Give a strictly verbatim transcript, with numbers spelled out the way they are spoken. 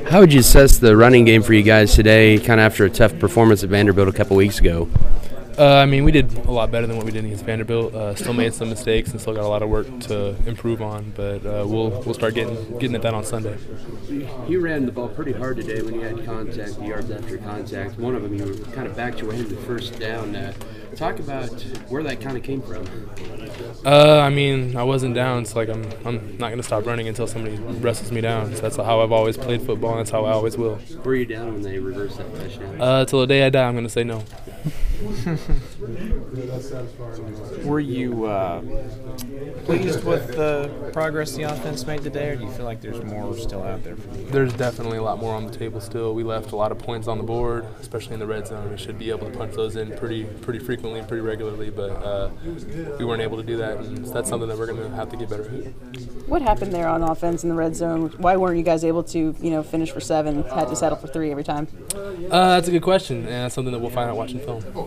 How would you assess the running game for you guys today, kind of after a tough performance at Vanderbilt a couple weeks ago? Uh, I mean, we did a lot better than what we did against Vanderbilt. Uh, still made some mistakes and still got a lot of work to improve on, but uh, we'll we'll start getting getting at that on Sunday. You ran the ball pretty hard today when you had contact, the yards after contact. One of them, you kind of backed your way into the first down. Uh, talk about where that kind of came from. Uh, I mean, I wasn't down. It's like I'm I'm not going to stop running until somebody wrestles me down. So that's how I've always played football, and that's how I always will. Were you down when they reversed that touchdown? Uh, till the day I die, I'm going to say no. Were you uh, pleased with the progress the offense made today, or do you feel like there's more still out there for you? There's definitely a lot more on the table still. We left a lot of points on the board, especially in the red zone. We should be able to punch those in pretty pretty frequently and pretty regularly, but uh, we weren't able to do that, and that's something that we're going to have to get better at. What happened there on offense in the red zone? Why weren't you guys able to, you know, finish for seven? Had to settle for three every time. Uh, that's a good question, and that's something that we'll find out watching film.